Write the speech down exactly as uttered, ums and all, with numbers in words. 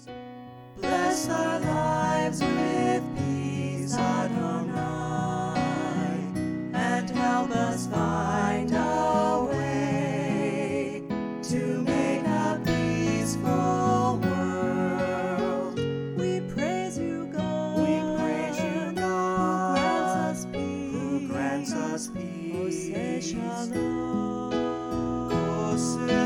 Bless our lives with peace, Adonai, and help us find a way to make a peaceful world. We praise you, God. We praise you, God. Who grants us peace. Who grants us peace. Oh, say shalom. Oh, say